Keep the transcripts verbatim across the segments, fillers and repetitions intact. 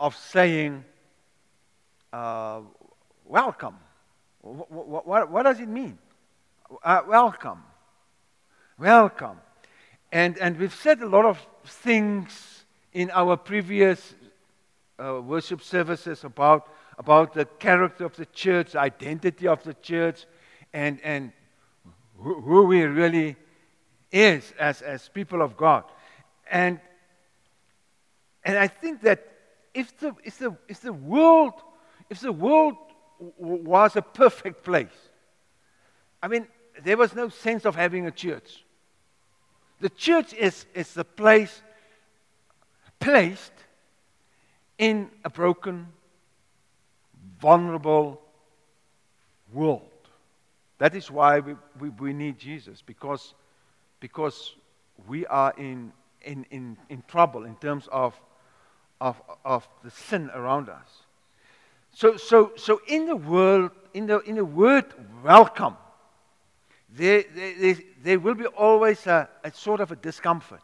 of saying, uh, welcome. What, what, what does it mean? Uh, welcome. Welcome. And, and we've said a lot of things in our previous uh, worship services about, about the character of the church, the identity of the church, and, and who, who we really is as, as people of God. And, and I think that if the, if the, if the world, if the world w- was a perfect place, I mean, there was no sense of having a church. The church is, is the place placed in a broken, vulnerable world. That is why we, we, we need Jesus, because, because we are in, in, in, in trouble in terms of, of, of the sin around us. So, so, so in the world, in the, in the word welcome, There, there, there will be always a, a sort of a discomfort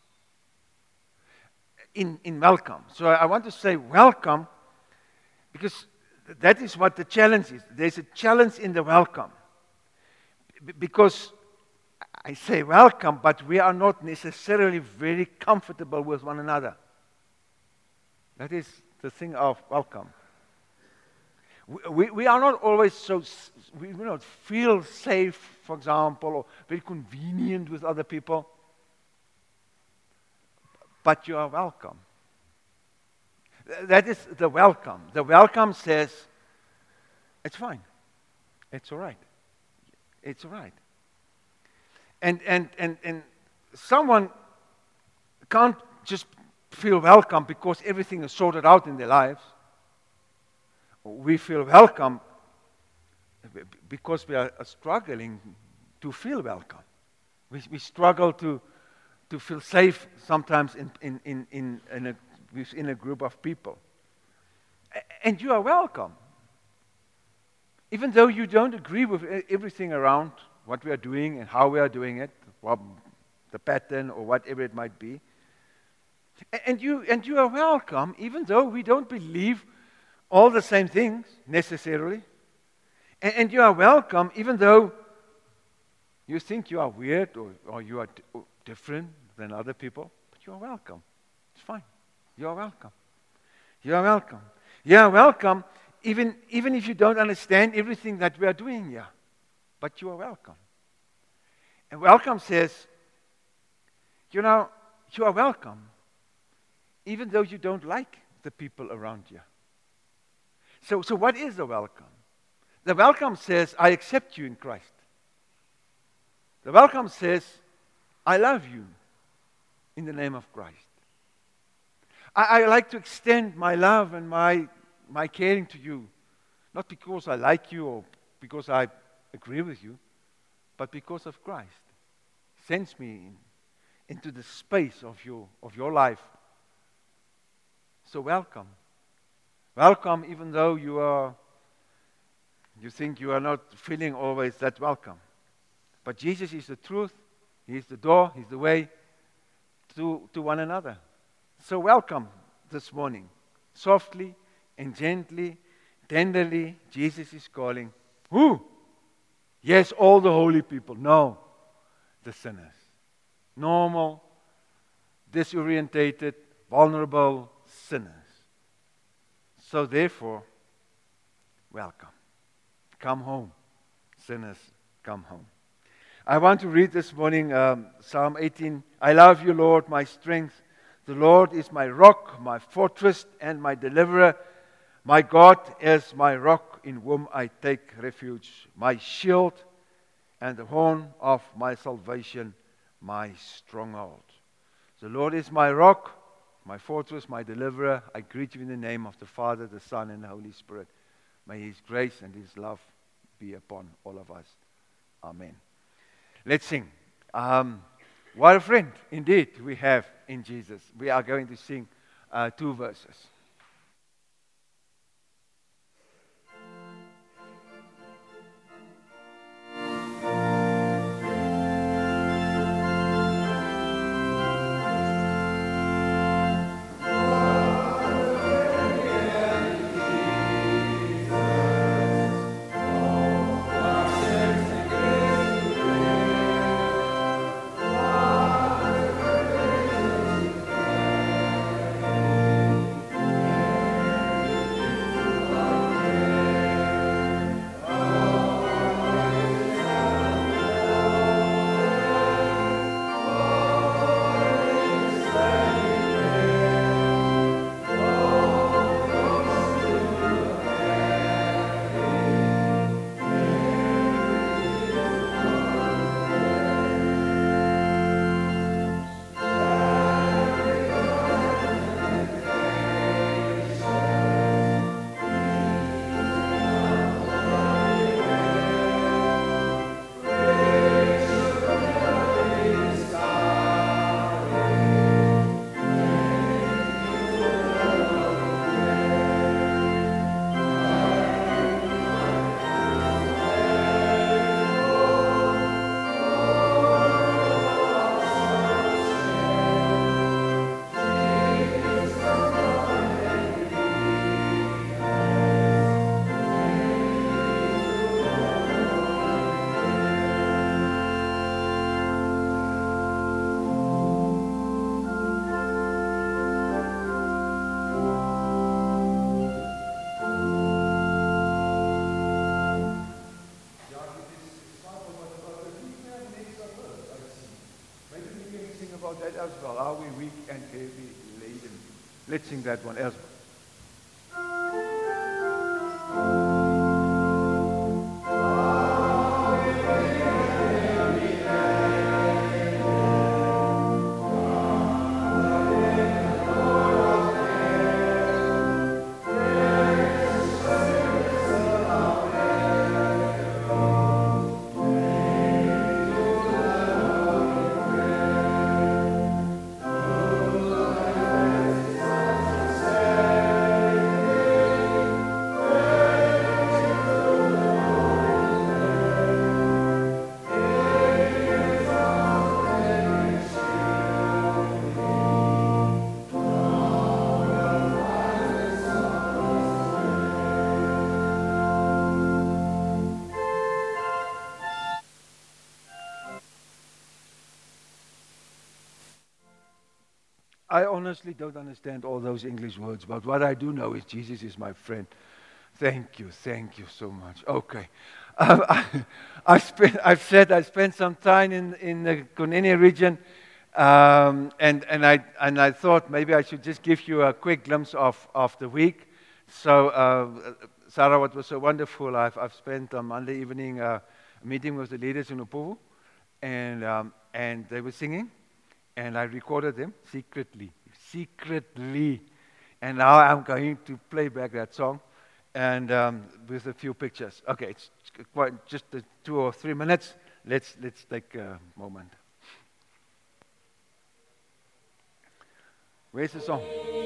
in, in welcome. So I want to say welcome because that is what the challenge is. There's a challenge in the welcome. B- because I say welcome, but we are not necessarily very comfortable with one another. That is the thing of welcome. We, we are not always so, we do not feel safe, for example, or very convenient with other people. But you are welcome. That is the welcome. The welcome says, it's fine. It's all right. It's all right. And, and, and, and someone can't just feel welcome because everything is sorted out in their lives. We feel welcome because we are struggling to feel welcome. We, we struggle to, to feel safe sometimes in, in, in, in, in a, within a group of people. And you are welcome. Even though you don't agree with everything around what we are doing and how we are doing it, well, the pattern or whatever it might be. And you, and you are welcome, even though we don't believe all the same things, necessarily. And, and you are welcome, even though you think you are weird or, or you are d- different than other people. But you are welcome. It's fine. You are welcome. You are welcome. You are welcome, even, even if you don't understand everything that we are doing here. But you are welcome. And welcome says, you know, you are welcome, even though you don't like the people around you. So, so what is the welcome? The welcome says, I accept you in Christ. The welcome says, I love you in the name of Christ. I, I like to extend my love and my, my caring to you, not because I like you or because I agree with you, but because of Christ. Sends me in, into the space of your, of your life. So welcome. Welcome, even though you are, you think you are not feeling always that welcome. But Jesus is the truth. He is the door. He's the way to, to one another. So welcome this morning. Softly and gently, tenderly, Jesus is calling. Who? Yes, all the holy people. No, the sinners. Normal, disorientated, vulnerable sinners. So therefore, welcome. Come home. Sinners, come home. I want to read this morning um, Psalm eighteen. I love you, Lord, my strength. The Lord is my rock, my fortress, and my deliverer. My God is my rock in whom I take refuge, my shield and the horn of my salvation, my stronghold. The Lord is my rock, my fortress, my deliverer. I greet you in the name of the Father, the Son, and the Holy Spirit. May His grace and His love be upon all of us. Amen. Let's sing. Um, what a friend, indeed, we have in Jesus. We are going to sing uh, two verses. that as well. Are we weak and heavy laden? Let's sing that one as well. I honestly don't understand all those English words, but what I do know is Jesus is my friend. Thank you, thank you so much. Okay. Um, I, I spent, I've said I spent some time in, in the Kunene region, um, and, and, I, and I thought maybe I should just give you a quick glimpse of, of the week. So, uh, Sarah, what was so wonderful, I've, I've spent on Monday evening uh, a meeting with the leaders in Upuvu, and, um, and they were singing. And I recorded them secretly, secretly. And now I'm going to play back that song, and um, with a few pictures. Okay, it's quite just the two or three minutes. Let's let's take a moment. Where's the song?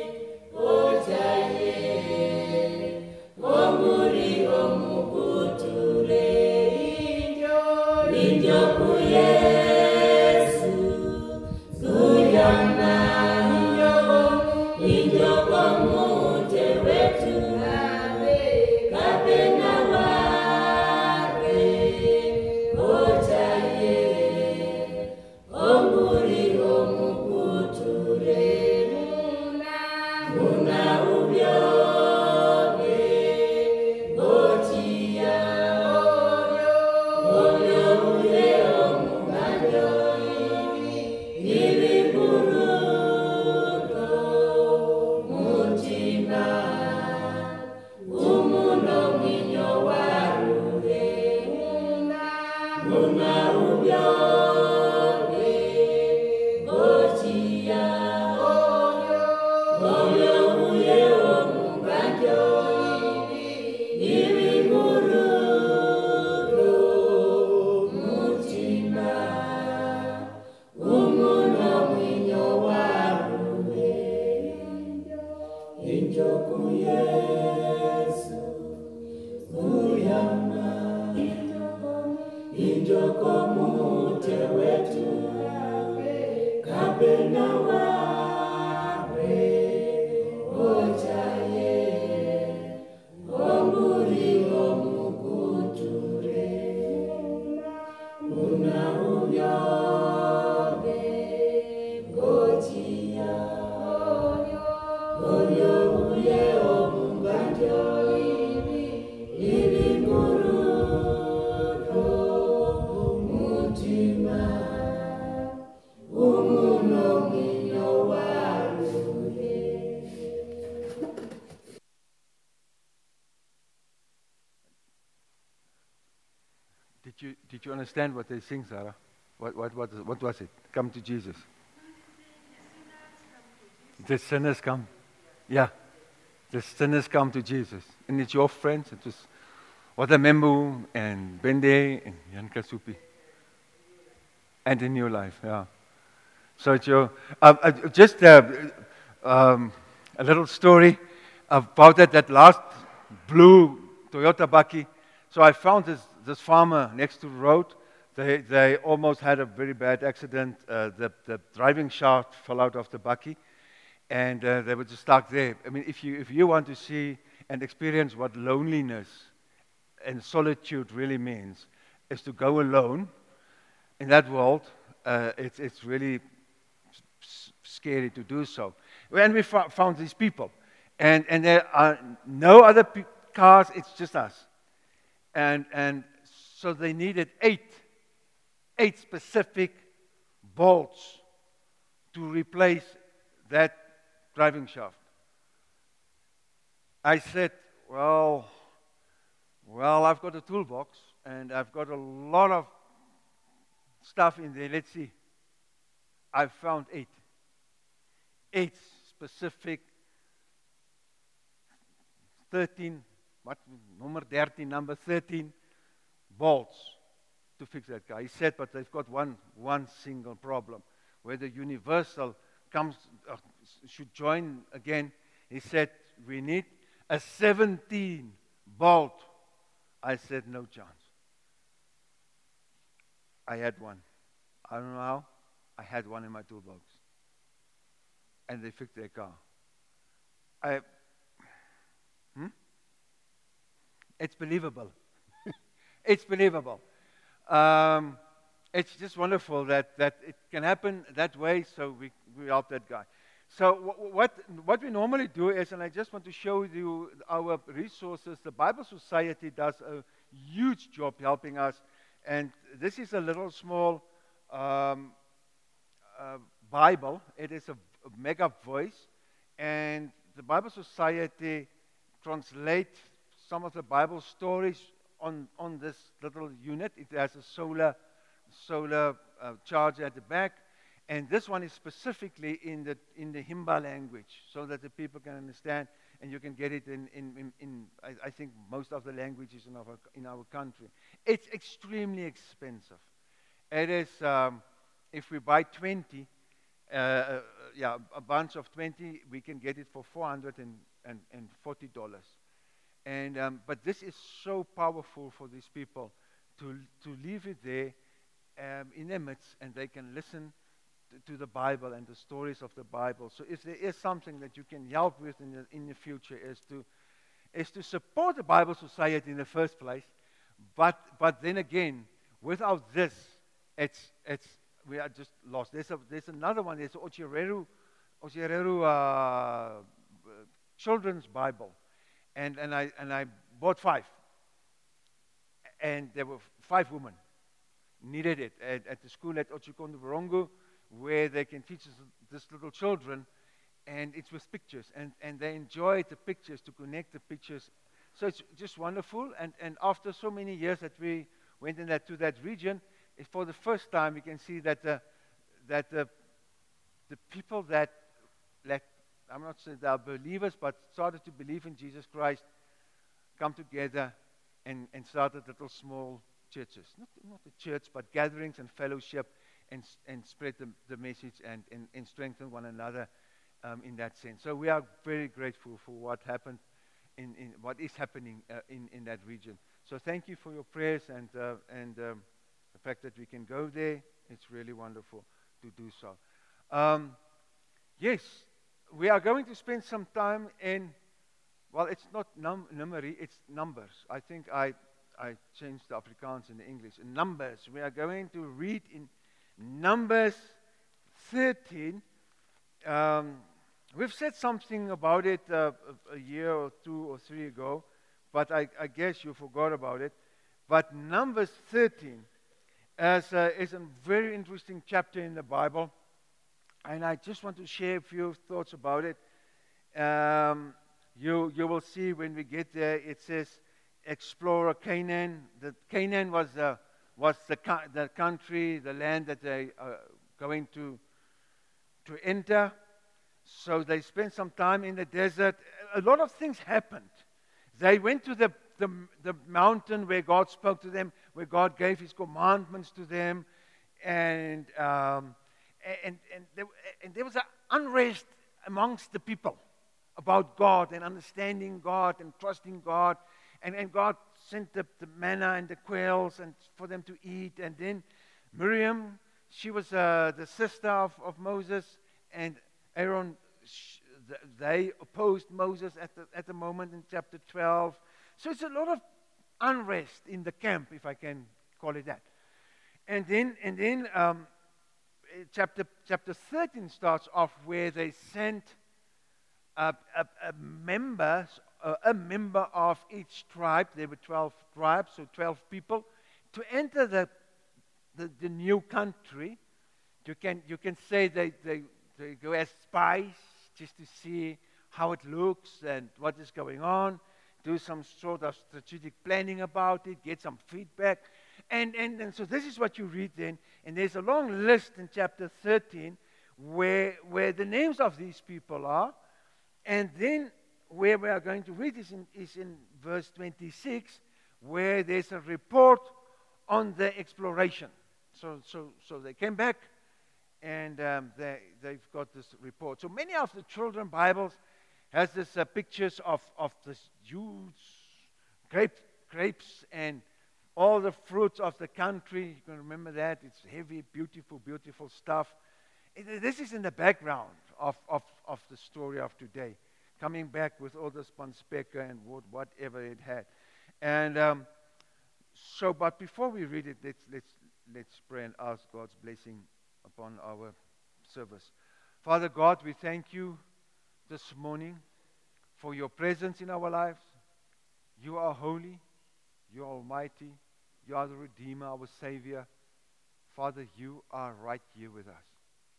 Did you did you understand what they sing, Sarah? What what what what was it? Come to Jesus. The sinners come. Yeah. The sinners come to Jesus. And it's your friends. It was Watamembu and Bende and Jan Kasupi. And a new life, yeah. So it's your, uh, uh, just uh, um, a little story about that, that last blue Toyota Bakkie. So I found this, this farmer next to the road. They, they almost had a very bad accident. Uh, the, the driving shaft fell out of the Bakkie. And uh, they were just stuck there. I mean, if you, if you want to see and experience what loneliness and solitude really means, is to go alone in that world. Uh, it's, it's really s- scary to do so. When we fo- found these people, and, and there are no other pe- cars, it's just us. And, and so they needed eight, eight specific bolts to replace that driving shaft. I said, well, well, I've got a toolbox and I've got a lot of stuff in there. Let's see. I found eight. Eight specific, thirteen, what, number thirteen, number thirteen bolts to fix that car. He said, but they've got one, one single problem. Whether Universal comes, uh, should join again, he said, we need a seventeen bolt. I said, no chance. I had one. I don't know how. I had one in my toolbox. And they fixed their car. I, hmm? It's believable. It's believable. Um, it's just wonderful that, that it can happen that way, so we, we help that guy. So w- what, what we normally do is, and I just want to show you our resources, the Bible Society does a huge job helping us, and this is a little small um, uh, Bible. It is a, a mega voice, and the Bible Society translates some of the Bible stories on, on this little unit. It has a solar solar uh, charger at the back, and this one is specifically in the in the Himba language, so that the people can understand, and you can get it in in, in, in I, I think most of the languages in our in our country. It's extremely expensive. It is um, if we buy twenty, uh, uh, yeah, a bunch of twenty, we can get it for four hundred and forty dollars. And um, but this is so powerful for these people to to leave it there um, in their midst, and they can listen to, to the Bible and the stories of the Bible. So if there is something that you can help with in the in the future, is to is to support the Bible Society in the first place. But but then again, without this, it's it's we are just lost. There's a there's another one. There's Ochereru Ochereru uh, children's Bible. And, and, I, and I bought five. And there were five women needed it at, at the school at Ochikondo Borongo, where they can teach this, this little children. And it's with pictures. And, and they enjoy the pictures, to connect the pictures. So it's just wonderful. And, and after so many years that we went in that, to that region, for the first time we can see that the, that the, the people that, that I'm not saying they are believers, but started to believe in Jesus Christ, come together and, and started little small churches. Not, not a church, but gatherings and fellowship, and, and spread the, the message and, and, and strengthen one another um, in that sense. So we are very grateful for what happened, in, in what is happening uh, in, in that region. So thank you for your prayers and, uh, and um, the fact that we can go there. It's really wonderful to do so. Um, yes. We are going to spend some time in, well, it's not num- numeri, it's numbers. I think I, I changed the Afrikaans in the English. In Numbers. We are going to read in Numbers thirteen. Um, we've said something about it uh, a, a year or two or three ago, but I, I guess you forgot about it. But Numbers thirteen is, uh, is a very interesting chapter in the Bible. And I just want to share a few thoughts about it. Um, you, you will see when we get there, it says, explore Canaan. The Canaan was, uh, was the, the country, the land that they are going to, to enter. So they spent some time in the desert. A lot of things happened. They went to the, the, the mountain where God spoke to them, where God gave his commandments to them. And... Um, And, and, there, and there was an unrest amongst the people about God and understanding God and trusting God. And, and God sent the, the manna and the quails and for them to eat. And then Miriam, she was uh, the sister of, of Moses, and Aaron, sh- they opposed Moses at the, at the moment in chapter twelve. So it's a lot of unrest in the camp, if I can call it that. And then, and then um, Chapter, chapter thirteen starts off where they sent a, a, a, member, a, a member of each tribe. There were twelve tribes, so twelve people, to enter the, the, the new country. You can, you can say they, they, They go as spies just to see how it looks and what is going on, do some sort of strategic planning about it, get some feedback. And, and, and so this is what you read then. And there's a long list in chapter thirteen where, where the names of these people are. And then where we are going to read is in, is in verse twenty-six, where there's a report on the exploration. So, so, so they came back, and um, they, they've got this report. So many of the children Bibles has this uh, pictures of, of this huge grape, grapes and all the fruits of the country. You can remember that. It's heavy, beautiful, beautiful stuff. It, this is in the background of, of, of the story of today, coming back with all the spanspeker and what, whatever it had. And um, so, but before we read it, let's, let's, let's pray and ask God's blessing upon our service. Father God, we thank you this morning for your presence in our lives. You are holy. You are almighty. You are the Redeemer, our Savior. Father, you are right here with us.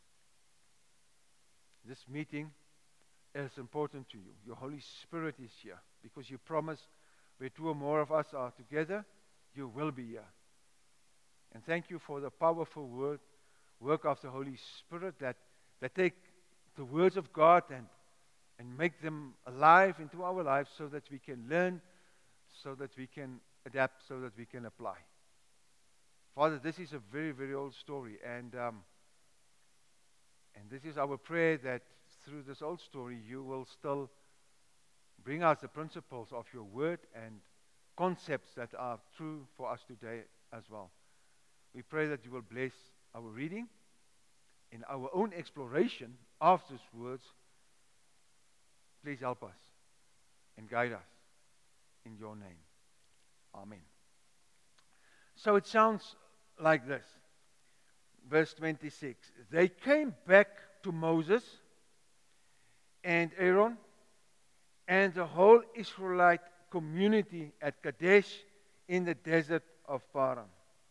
This meeting is important to you. Your Holy Spirit is here because you promise where two or more of us are together, you will be here. And thank you for the powerful word, work of the Holy Spirit that, that take the words of God and, and make them alive into our lives so that we can learn, so that we can adapt, so that we can apply. Father, this is a very, very old story, and um, and this is our prayer that through this old story you will still bring us the principles of your word and concepts that are true for us today as well. We pray that you will bless our reading in our own exploration of these words. Please help us and guide us in your name. Amen. So it sounds like this. Verse twenty-six. They came back to Moses and Aaron and the whole Israelite community at Kadesh in the desert of Paran.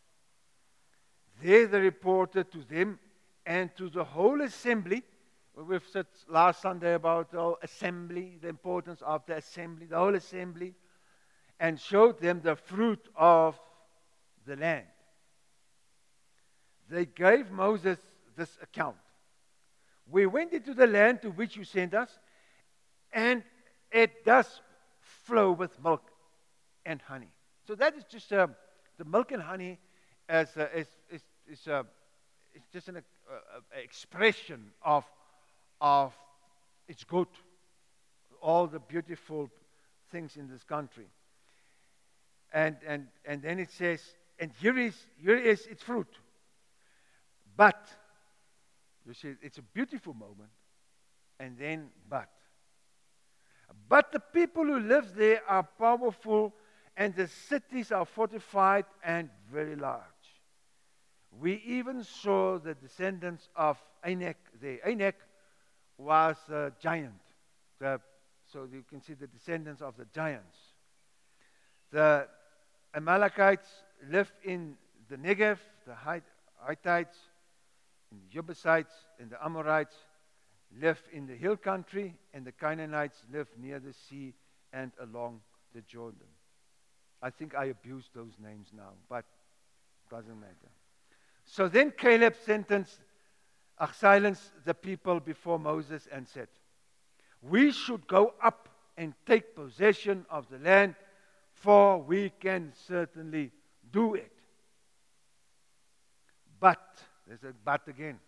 There they reported to them and to the whole assembly. We've said last Sunday about the whole assembly, the importance of the assembly, the whole assembly, and showed them the fruit of the land. They gave Moses this account. We went into the land to which you sent us, and it does flow with milk and honey. So that is just uh, the milk and honey as uh, is is is uh, it's just an uh, uh, expression of of it's good, all the beautiful things in this country. And and and then it says, and here is here is its fruit. But you see, it's a beautiful moment, and then but. But the people who live there are powerful, and the cities are fortified and very large. We even saw the descendants of Anak there. Anak was a giant. The, so you can see the descendants of the giants. The Amalekites live in the Negev, the Hittites, and the Jebusites and the Amorites live in the hill country, and the Canaanites live near the sea and along the Jordan. I think I abused those names now, but it doesn't matter. So then Caleb sentenced, uh, silenced the people before Moses and said, we should go up and take possession of the land, for we can certainly do it. But, there's a but again.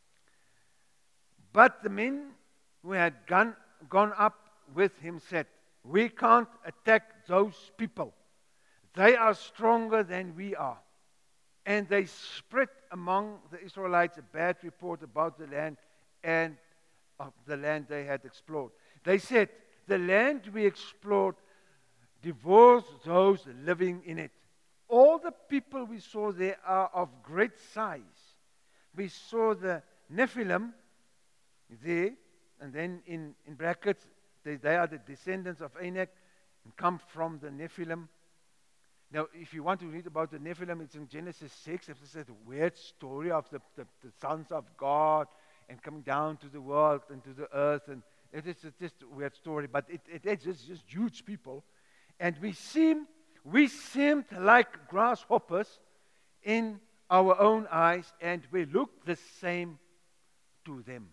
But the men who had gone, gone up with him said, we can't attack those people. They are stronger than we are. And they spread among the Israelites a bad report about the land and of the land they had explored. They said, the land we explored devours those living in it. All the people we saw there are of great size. We saw the Nephilim there, and then in, in brackets, they, they are the descendants of Anak and come from the Nephilim. Now, if you want to read about the Nephilim, it's in Genesis six. It's a weird story of the, the, the sons of God and coming down to the world and to the earth. And it is just a weird story, but it, it, it's just, just huge people. And we seem, we seemed like grasshoppers in our own eyes, and we looked the same to them.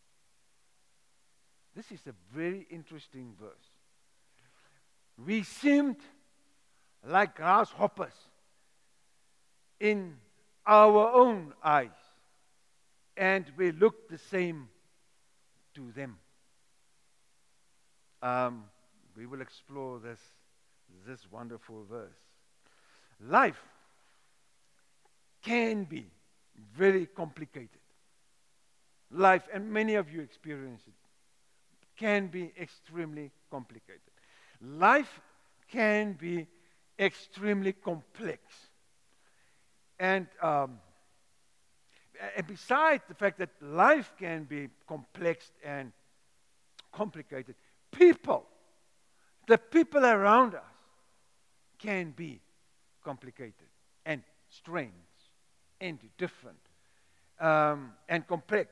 This is a very interesting verse. We seemed like grasshoppers in our own eyes, and we looked the same to them. Um, we will explore this, this wonderful verse. Life can be very complicated. Life, and many of you experience it, can be extremely complicated. Life can be extremely complex. And, um, and besides the fact that life can be complex and complicated, people, the people around us, can be complicated and strange and different um, and complex.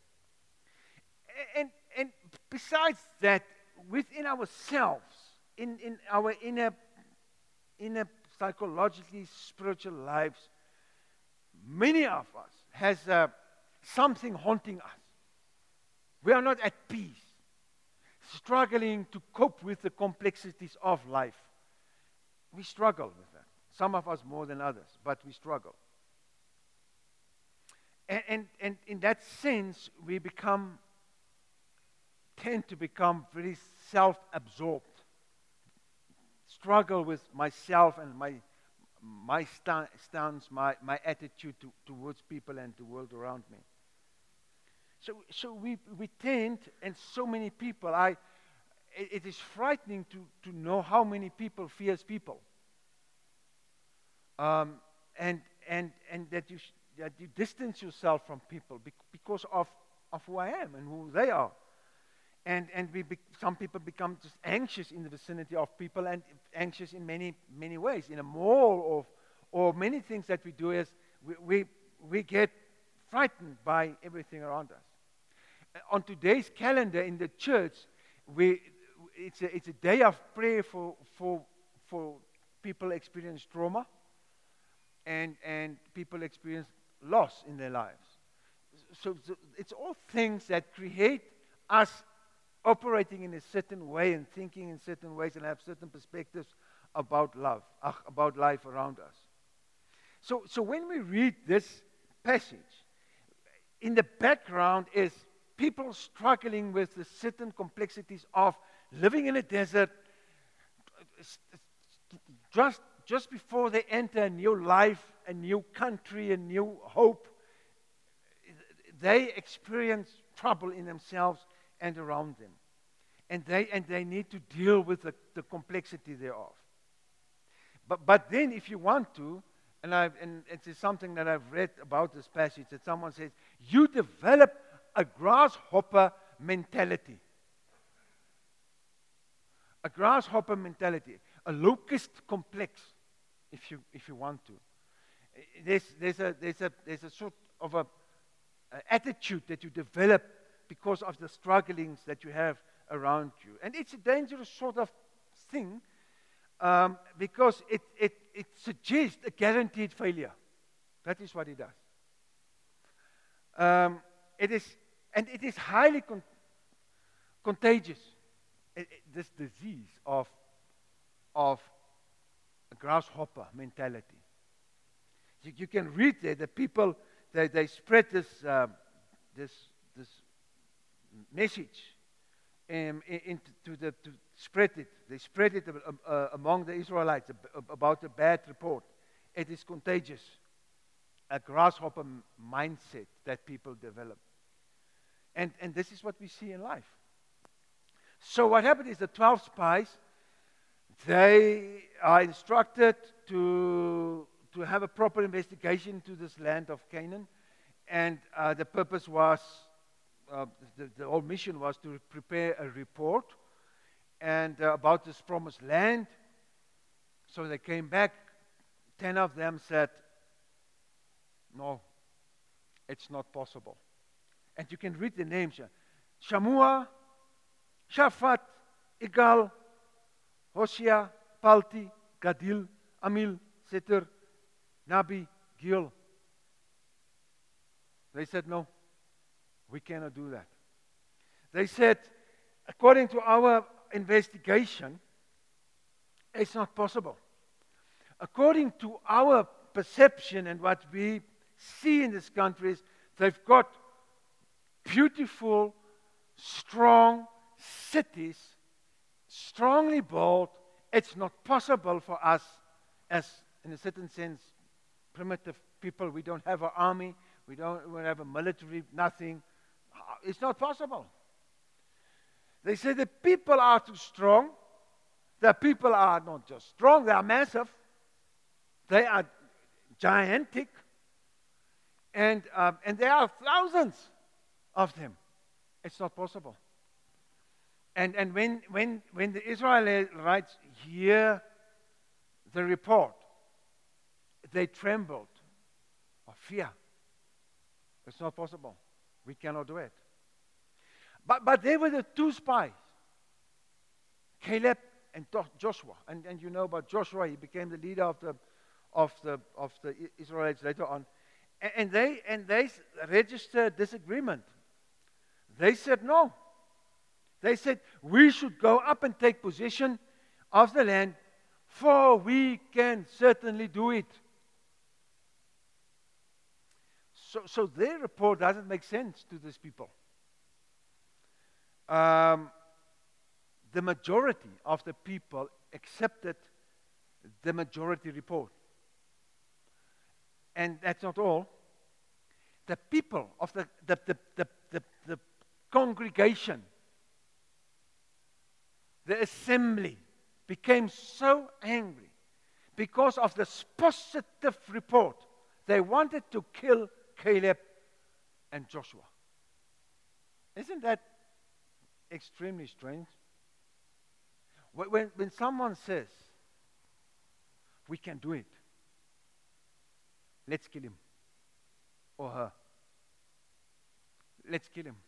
And, and besides that, within ourselves, in, in our inner, inner psychologically spiritual lives, many of us has uh, something haunting us. We are not at peace, struggling to cope with the complexities of life. We struggle with that. Some of us more than others, but we struggle. And, and, and in that sense, we become, tend to become very self-absorbed. Struggle with myself and my my sta- stance, my, my attitude to, towards people and the world around me. So, so we, we tend, and so many people, I, it, it is frightening to, to know how many people fears people. Um, and, and, and that, you, that you distance yourself from people because of, of who I am and who they are. And, and we be, some people become just anxious in the vicinity of people, and anxious in many, many ways. In a mall or, or many things that we do is we, we, we get frightened by everything around us. Uh, On today's calendar in the church, we, it's, a, it's a day of prayer for, for, for people experience trauma and, and people experience loss in their lives. So, so it's all things that create us operating in a certain way and thinking in certain ways and have certain perspectives about love, uh, about life around us. So, so when we read this passage, in the background is people struggling with the certain complexities of living in a desert. Just, just before they enter a new life, a new country, a new hope, they experience trouble in themselves and around them. And they, and they need to deal with the, the complexity thereof. But, but then if you want to, and, I've, and it is something that I've read about this passage, that someone says, you develop a grasshopper mentality. A grasshopper mentality, a locust complex, if you, if you want to. There's, there's, a, there's, a, there's a sort of a, a attitude that you develop because of the strugglings that you have around you. And it's a dangerous sort of thing um, because it, it, it suggests a guaranteed failure. That is what it does. Um, it is, and it is highly con- contagious. It, it, this disease of, of a grasshopper mentality. You, you can read there, the people, they, they spread this, uh, this, this message um, into the, to spread it. They spread it uh, uh, among the Israelites about the bad report. It is contagious. A grasshopper m- mindset that people develop. And, and this is what we see in life. So what happened is the twelve spies, they are instructed to, to have a proper investigation to this land of Canaan. And uh, the purpose was, uh, the, the whole mission was to prepare a report and uh, about this promised land. So they came back. Ten of them said, no, it's not possible. And you can read the names here. Shamua, Shaphat, Igal, Hoshea, Palti, Gadil, Amil, Seter, Nabi, Gil. They said, no, we cannot do that. They said, according to our investigation, it's not possible. According to our perception and what we see in this country is they've got beautiful, strong cities, strongly built. It's not possible for us as, in a certain sense, primitive people. We don't have an army. We don't, we don't have a military, nothing. It's not possible. They say the people are too strong. The people are not just strong, they are massive. They are gigantic. And, um, and there are thousands of them. It's not possible. And, and when, when, when the Israelites hear the report, they trembled of fear. It's not possible. We cannot do it. But, but they were the two spies, Caleb and Joshua. And, and you know about Joshua, he became the leader of the, of the, of the Israelites later on. And, and, they, and they registered disagreement. They said no. They said, we should go up and take possession of the land, for we can certainly do it. So, so their report doesn't make sense to these people. Um, the majority of the people accepted the majority report. And that's not all. The people of the, the, the, the, the, the congregation, the assembly, became so angry because of this positive report. They wanted to kill Caleb and Joshua. Isn't that extremely strange? When, when someone says, we can do it, let's kill him or her. Let's kill him.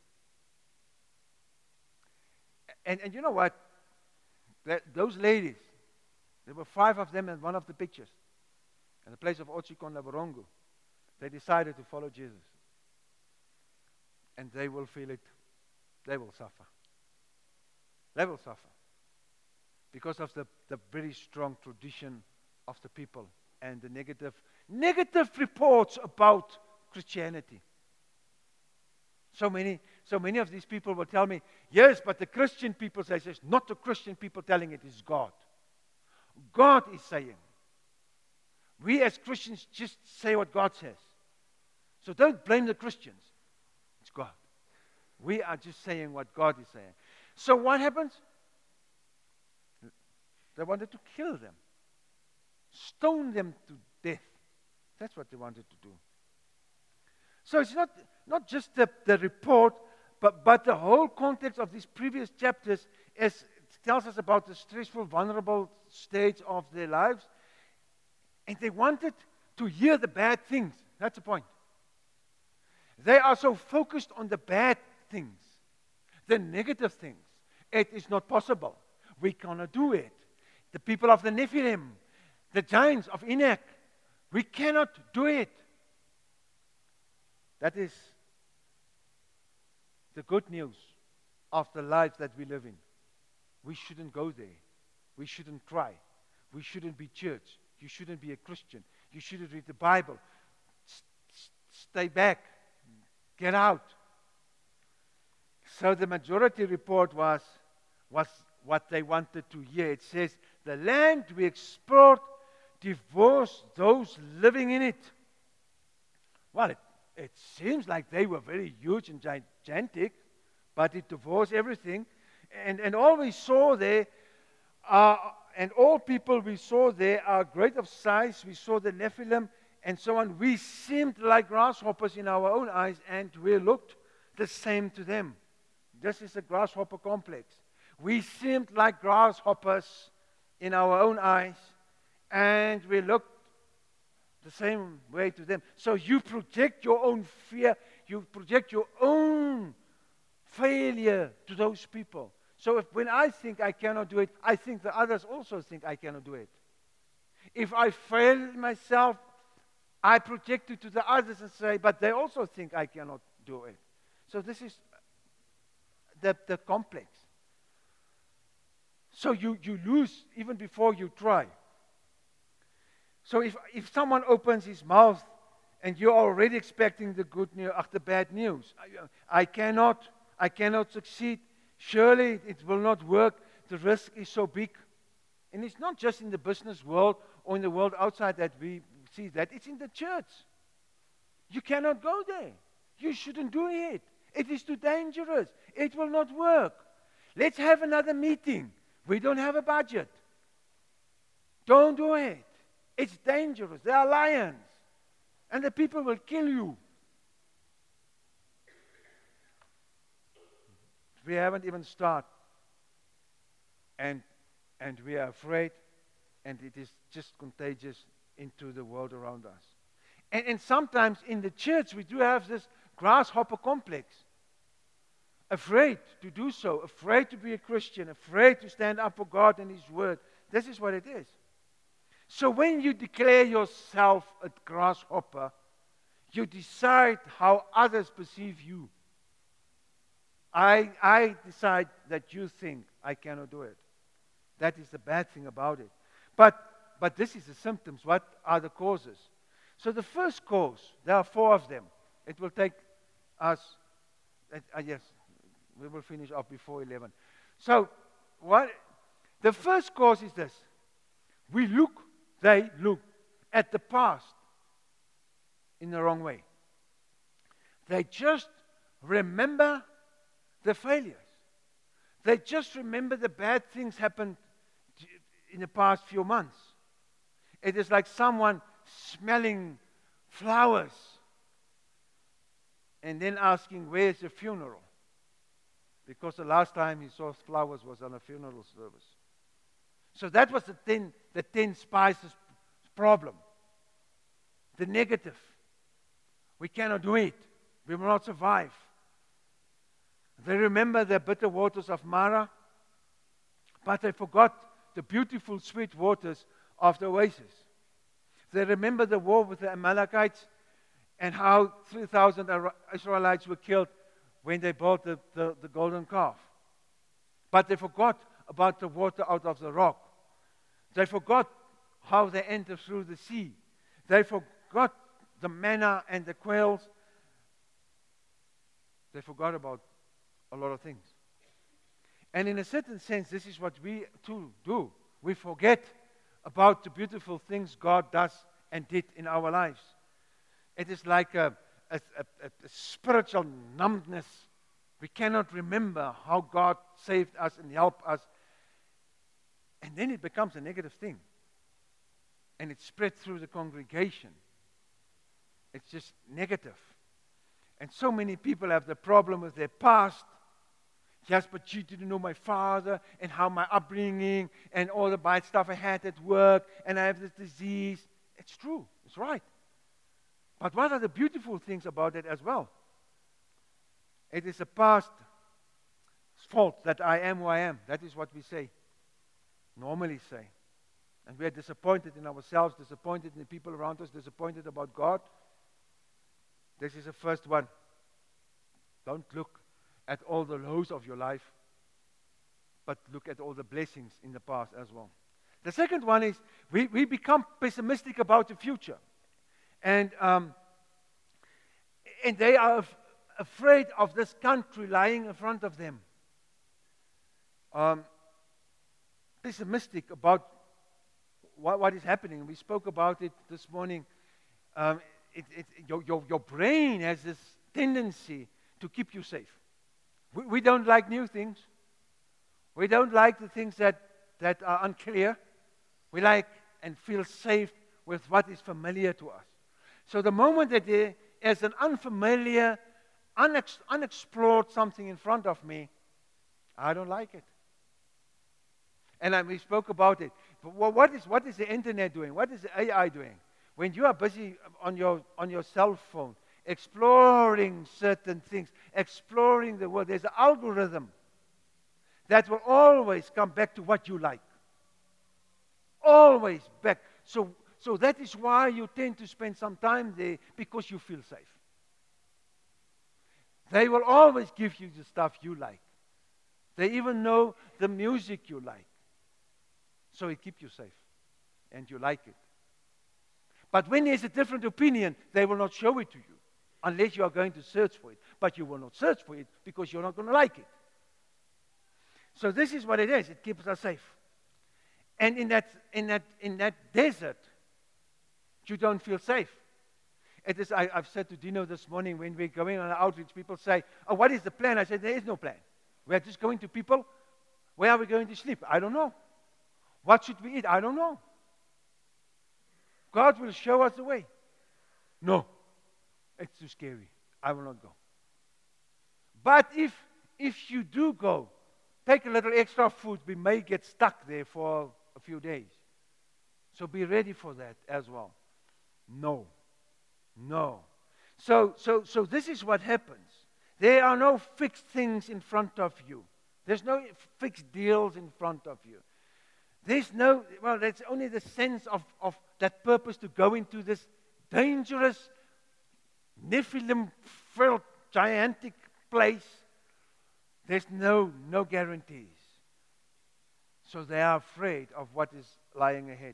And, and you know what? That, those ladies, there were five of them in one of the pictures, in the place of Otsikon Laborongo. They decided to follow Jesus. And they will feel it. They will suffer. They will suffer. Because of the, the very strong tradition of the people and the negative, negative reports about Christianity. So many, so many of these people will tell me, yes, but the Christian people say, it's not the Christian people telling it, it's God. God is saying. We as Christians just say what God says. So don't blame the Christians. It's God. We are just saying what God is saying. So what happens? They wanted to kill them. Stone them to death. That's what they wanted to do. So it's not, not just the, the report, but, but the whole context of these previous chapters is, tells us about the stressful, vulnerable stage of their lives. And they wanted to hear the bad things. That's the point. They are so focused on the bad things, the negative things. It is not possible. We cannot do it. The people of the Nephilim, the giants of Enoch, we cannot do it. That is the good news of the life that we live in. We shouldn't go there. We shouldn't try. We shouldn't be church. You shouldn't be a Christian. You shouldn't read the Bible. S- s- stay back. Get out. So the majority report was, was what they wanted to hear. It says, the land we explored divorced those living in it. Well, it, it seems like they were very huge and gigantic, but it divorced everything. And, and all we saw there, uh, and all people we saw there are great of size. We saw the Nephilim and so on. We seemed like grasshoppers in our own eyes, and we looked the same to them. This is a grasshopper complex. We seemed like grasshoppers in our own eyes, and we looked the same way to them. So you project your own fear, you project your own failure to those people. So if when I think I cannot do it, I think the others also think I cannot do it. If I fail myself, I project it to the others and say, but they also think I cannot do it. So this is the, the complex. So you, you lose even before you try. So if, if someone opens his mouth and you're already expecting the good news, uh, the bad news, I, I cannot, I cannot succeed. Surely it will not work. The risk is so big. And it's not just in the business world or in the world outside that we see that. It's in the church. You cannot go there. You shouldn't do it. It is too dangerous. It will not work. Let's have another meeting. We don't have a budget. Don't do it. It's dangerous. They are lions. And the people will kill you. We haven't even started. And, and we are afraid. And it is just contagious into the world around us. And, and sometimes in the church we do have this grasshopper complex. Afraid to do so. Afraid to be a Christian. Afraid to stand up for God and His Word. This is what it is. So when you declare yourself a grasshopper, you decide how others perceive you. I, I decide that you think I cannot do it. That is the bad thing about it. But, but this is the symptoms. What are the causes? So the first cause, there are four of them. It will take us, uh, uh, yes, we will finish up before eleven. So what? The first cause is this. We look, they look at the past in the wrong way. They just remember the failures. They just remember the bad things happened in the past few months. It is like someone smelling flowers and then asking, where's the funeral? Because the last time he saw flowers was on a funeral service. So that was the ten, the ten spices problem. The negative. We cannot do it. We will not survive. They remember the bitter waters of Mara, but they forgot the beautiful sweet waters of the oasis. They remember the war with the Amalekites and how three thousand Israelites were killed when they built the, the, the golden calf. But they forgot about the water out of the rock. They forgot how they entered through the sea. They forgot the manna and the quails. They forgot about a lot of things. And in a certain sense, this is what we too do. We forget about the beautiful things God does and did in our lives. It is like a, a, a, a spiritual numbness. We cannot remember how God saved us and helped us. And then it becomes a negative thing. And it spread through the congregation. It's just negative. And so many people have the problem with their past. Yes, but you didn't know my father and how my upbringing and all the bad stuff I had at work and I have this disease. It's true. It's right. But what are the beautiful things about it as well? It is a past fault that I am who I am. That is what we say. Normally say. And we are disappointed in ourselves, disappointed in the people around us, disappointed about God. This is the first one. Don't look at all the lows of your life, but look at all the blessings in the past as well. The second one is we, we become pessimistic about the future. And, um, and they are af- afraid of this country lying in front of them. Um, pessimistic about what, what is happening. We spoke about it this morning. Um, it, it, your, your, your brain has this tendency to keep you safe. We, we don't like new things. We don't like the things that, that are unclear. We like and feel safe with what is familiar to us. So the moment that there is an unfamiliar, unex- unexplored something in front of me, I don't like it. And I, we spoke about it. But what is, what is the internet doing? What is the A I doing? When you are busy on your, on your cell phone, exploring certain things, exploring the world. There's an algorithm that will always come back to what you like. Always back. So, so that is why you tend to spend some time there, because you feel safe. They will always give you the stuff you like. They even know the music you like. So it keeps you safe. And you like it. But when there's a different opinion, they will not show it to you. Unless you are going to search for it. But you will not search for it because you're not going to like it. So this is what it is. It keeps us safe. And in that, in that, in that desert, you don't feel safe. It is, I, I've said to Dino this morning when we're going on an outreach, people say, oh, what is the plan? I said, there is no plan. We are just going to people. Where are we going to sleep? I don't know. What should we eat? I don't know. God will show us the way. No, it's too scary. I will not go. But if, if you do go, take a little extra food. We may get stuck there for a few days. So be ready for that as well. No. No. So, so, so this is what happens. There are no fixed things in front of you. There's no fixed deals in front of you. There's no, well, that's only the sense of, of that purpose to go into this dangerous, Nephilim-filled, gigantic place. There's no, no guarantees. So they are afraid of what is lying ahead.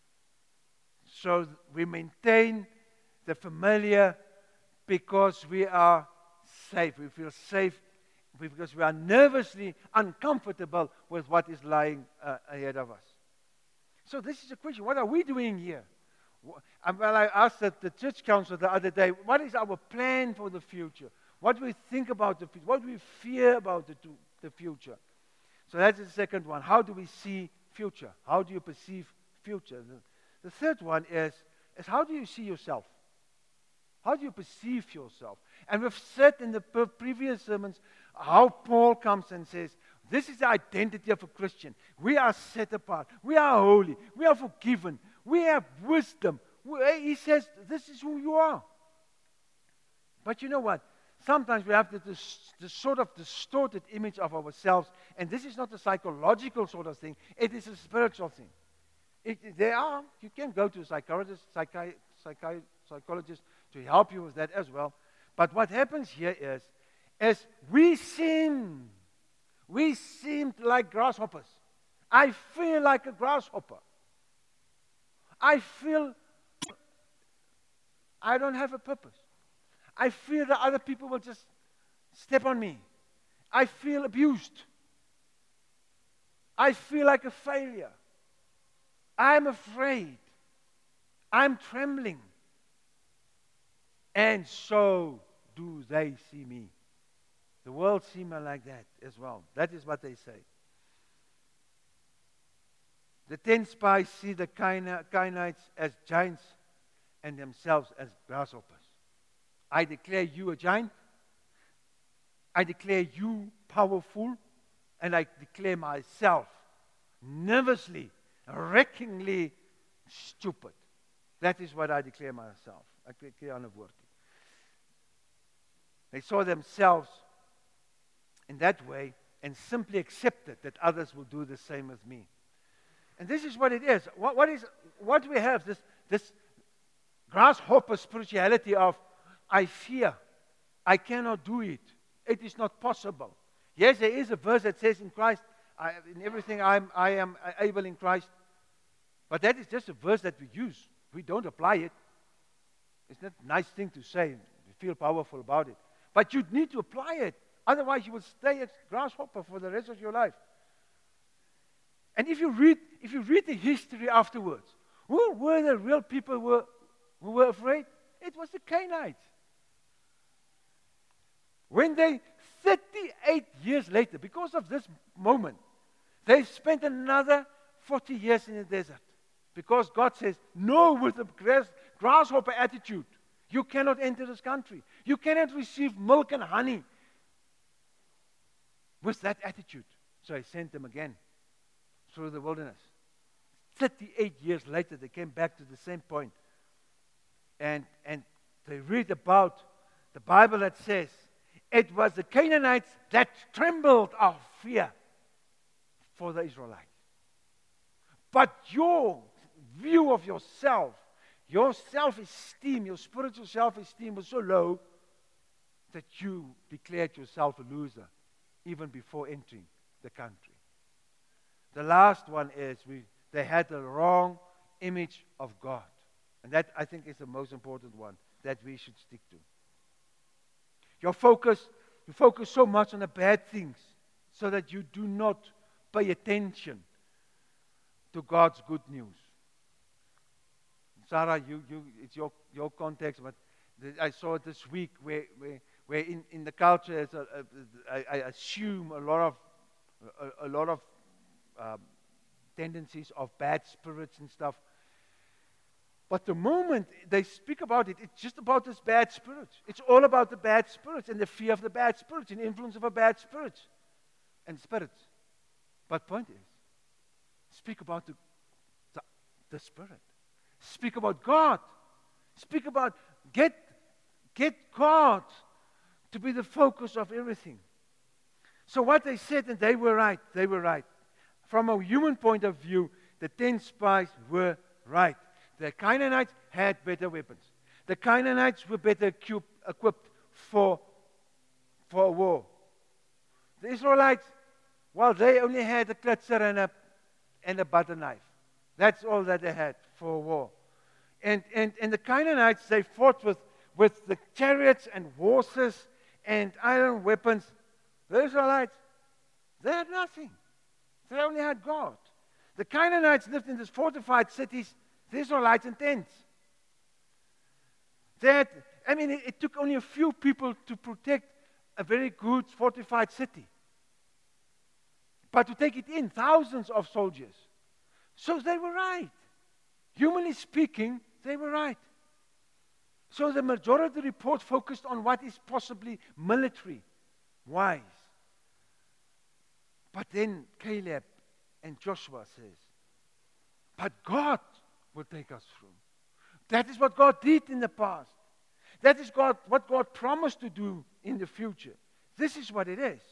So we maintain the familiar because we are safe. We feel safe because we are nervously uncomfortable with what is lying uh, ahead of us. So this is a question. What are we doing here? Well, I asked the, the church council the other day, what is our plan for the future? What do we think about the future? What do we fear about the, the future? So that's the second one. How do we see future? How do you perceive future? The, the third one is, is how do you see yourself? How do you perceive yourself? And we've said in the previous sermons how Paul comes and says, this is the identity of a Christian. We are set apart. We are holy. We are forgiven. We have wisdom. He says, this is who you are. But you know what? Sometimes we have this, this sort of distorted image of ourselves, and this is not a psychological sort of thing. It is a spiritual thing. It, there are, you can go to a psychologist, psychi, psychi, psychologist to help you with that as well. But what happens here is, as we seem, we seem like grasshoppers. I feel like a grasshopper. I feel I don't have a purpose. I feel that other people will just step on me. I feel abused. I feel like a failure. I'm afraid. I'm trembling. And so do they see me. The world sees me like that as well. That is what they say. The ten spies see the Cainites as giants and themselves as grasshoppers. I declare you a giant. I declare you powerful. And I declare myself nervously, wreckingly stupid. That is what I declare myself. I declare unworthy. They saw themselves in that way and simply accepted that others will do the same as me. And this is what it is. What, what is what we have, this, this grasshopper spirituality of, I fear, I cannot do it, it is not possible. Yes, there is a verse that says in Christ, I, in everything I'm, I am able in Christ. But that is just a verse that we use. We don't apply it. It's not a nice thing to say. You feel powerful about it. But you need to apply it. Otherwise, you will stay a grasshopper for the rest of your life. And if you read, if you read the history afterwards, who were the real people who were, who were afraid? It was the Cainites. When they, thirty-eight years later, because of this moment, they spent another forty years in the desert. Because God says, no, with a grass, grasshopper attitude, you cannot enter this country. You cannot receive milk and honey with that attitude. So I sent them again through the wilderness. thirty-eight years later, they came back to the same point. And, and they read about the Bible that says it was the Canaanites that trembled of fear for the Israelites. But your view of yourself, your self-esteem, your spiritual self-esteem was so low that you declared yourself a loser even before entering the country. The last one is we, they had the wrong image of God. And that, I think, is the most important one that we should stick to. Your focus, you focus so much on the bad things so that you do not pay attention to God's good news. Sarah, you, you, it's your, your context, but the, I saw it this week where, where, where in, in the culture, a, a, I, I assume a lot of, a, a lot of um, tendencies of bad spirits and stuff. But the moment they speak about it, it's just about this bad spirits. It's all about the bad spirits and the fear of the bad spirits and the influence of a bad spirit and spirits. But point is, speak about the, the, the Spirit. Speak about God. Speak about, get, get God to be the focus of everything. So what they said, and they were right, they were right. From a human point of view, the ten spies were right. The Canaanites had better weapons. The Canaanites were better equipped for, for a war. The Israelites, well, they only had a klutzer and a, and a butter knife. That's all that they had for a war. And, and, and the Canaanites, they fought with, with the chariots and horses and iron weapons. The Israelites, they had nothing. They only had God. The Canaanites lived in these fortified cities, the Israelites in tents. They had, I mean, it, it took only a few people to protect a very good fortified city. But to take it in, thousands of soldiers. So they were right. Humanly speaking, they were right. So the majority of the report focused on what is possibly military wise. But then Caleb and Joshua says, but God will take us through. That is what God did in the past. That is God, what God promised to do in the future. This is what it is.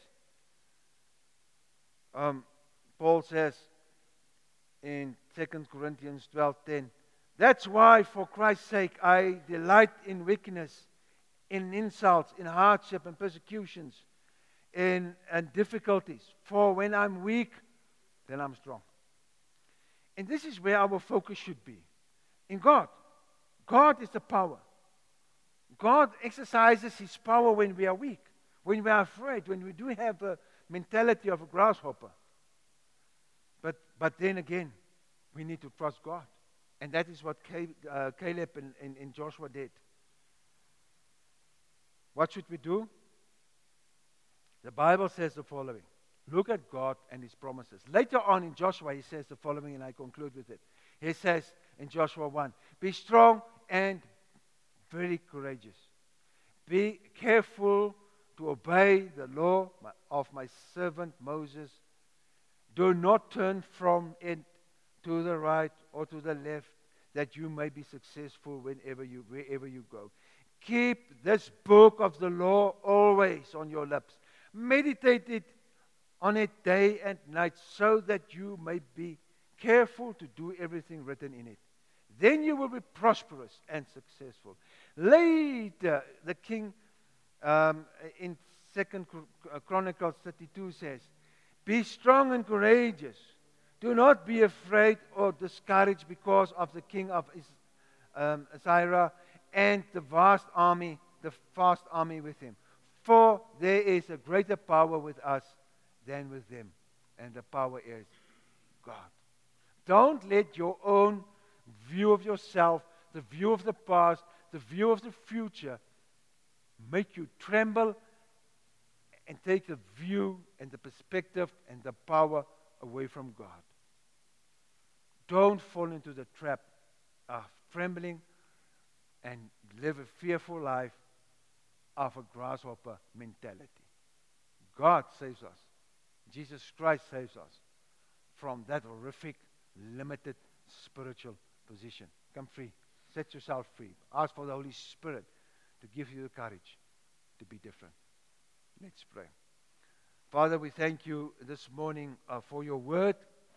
Um, Paul says in Second Corinthians twelve ten, that's why for Christ's sake I delight in weakness, in insults, in hardship and persecutions, in and difficulties. For when I'm weak, then I'm strong. And this is where our focus should be. In God. God is the power. God exercises His power when we are weak, when we are afraid, when we do have a mentality of a grasshopper. But, but then again, we need to trust God. And that is what uh, Caleb and, and, and Joshua did. What should we do? The Bible says the following. Look at God and His promises. Later on in Joshua, he says the following, and I conclude with it. He says in Joshua one, be strong and very courageous. Be careful to obey the law of my servant Moses. Do not turn from it to the right or to the left, that you may be successful whenever you, wherever you go. Keep this book of the law always on your lips. Meditate it on it day and night, so that you may be careful to do everything written in it. Then you will be prosperous and successful. Later, the king um, in Second Chronicles thirty-two says, be strong and courageous. Do not be afraid or discouraged because of the king of um, Assyria and the vast army, the vast army with him. For there is a greater power with us than with them. And the power is God. Don't let your own view of yourself, the view of the past, the view of the future make you tremble and take the view and the perspective and the power away from God. Don't fall into the trap of trembling and live a fearful life of a grasshopper mentality. God saves us. Jesus Christ saves us from that horrific, limited spiritual position. Come free. Set yourself free. Ask for the Holy Spirit to give you the courage to be different. Let's pray. Father, we thank you this morning uh, for your word.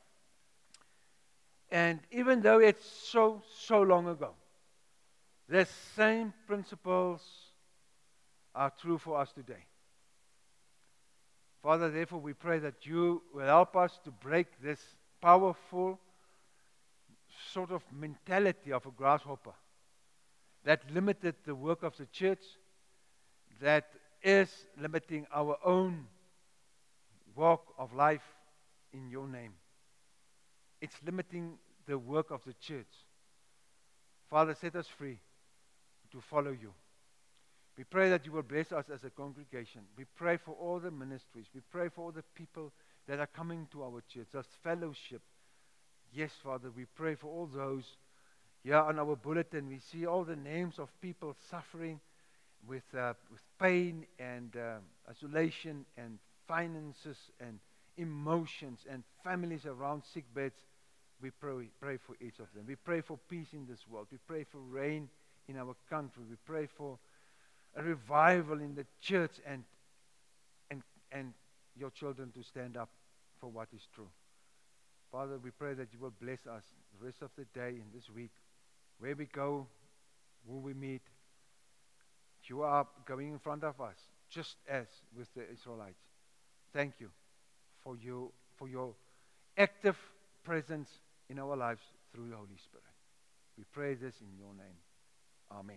And even though it's so, so long ago, the same principles are true for us today. Father, therefore we pray that you will help us to break this powerful sort of mentality of a grasshopper that limited the work of the church, that is limiting our own walk of life in your name. It's limiting the work of the church. Father, set us free to follow you. We pray that you will bless us as a congregation. We pray for all the ministries. We pray for all the people that are coming to our church, as fellowship. Yes, Father, we pray for all those. Here on our bulletin, we see all the names of people suffering with, uh, with pain and uh, isolation and finances and emotions and families around sick beds. We pray, pray for each of them. We pray for peace in this world. We pray for rain in our country. We pray for a revival in the church and, and, and your children to stand up for what is true. Father, we pray that you will bless us the rest of the day and this week. Where we go, who we meet, you are going in front of us, just as with the Israelites. Thank you for you for your active presence in our lives through the Holy Spirit. We pray this in your name. Amen.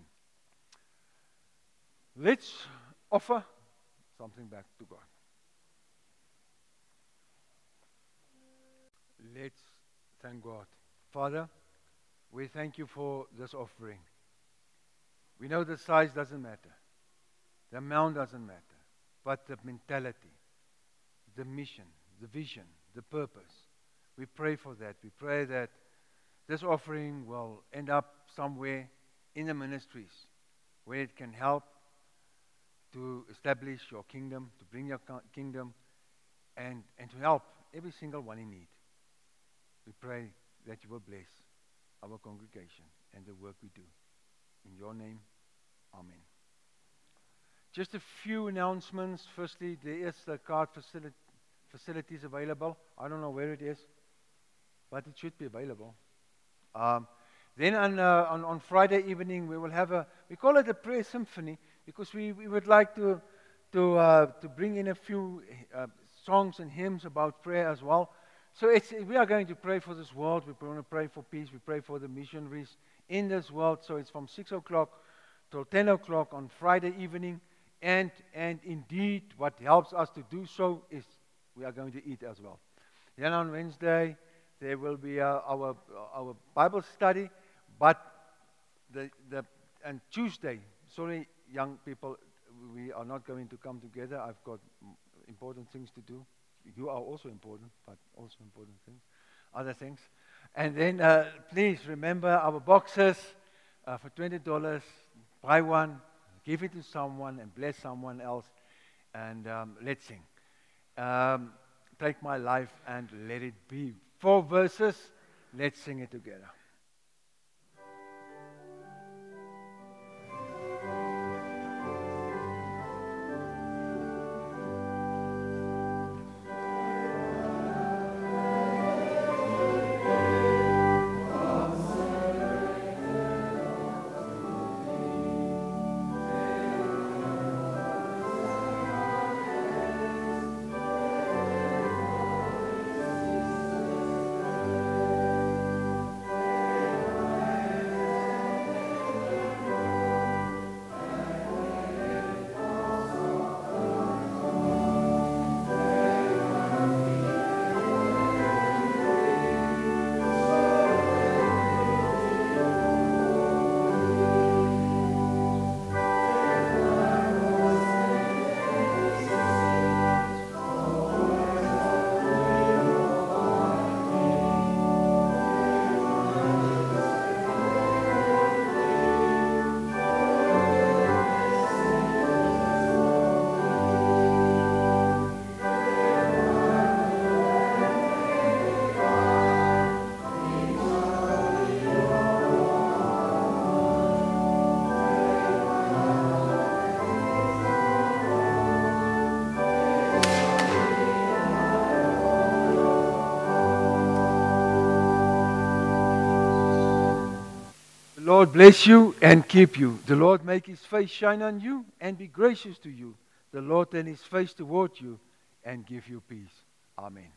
Let's offer something back to God. Let's thank God. Father, we thank you for this offering. We know the size doesn't matter. The amount doesn't matter. But the mentality, the mission, the vision, the purpose. We pray for that. We pray that this offering will end up somewhere in the ministries where it can help to establish your kingdom, to bring your kingdom, and, and to help every single one in need. We pray that you will bless our congregation and the work we do. In your name, amen. Just a few announcements. Firstly, there is the card facility, facilities available. I don't know where it is, but it should be available. Um, then on, uh, on on Friday evening, we will have a, we call it a prayer symphony, because we, we would like to to uh, to bring in a few uh, songs and hymns about prayer as well. So it's, we are going to pray for this world. We're going to pray for peace. We pray for the missionaries in this world. So it's from six o'clock till ten o'clock on Friday evening. And and indeed, what helps us to do so is we are going to eat as well. Then on Wednesday, there will be uh, our our Bible study. But the the and Tuesday, sorry, young people, we are not going to come together. I've got important things to do. You are also important, but also important things, other things. And then uh, please remember our boxes uh, for twenty dollars. Buy one, give it to someone, and bless someone else. And um, let's sing. Um, take my life and let it be. Four verses. Let's sing it together. Lord bless you and keep you. The Lord make his face shine on you and be gracious to you. The Lord turn his face toward you and give you peace. Amen.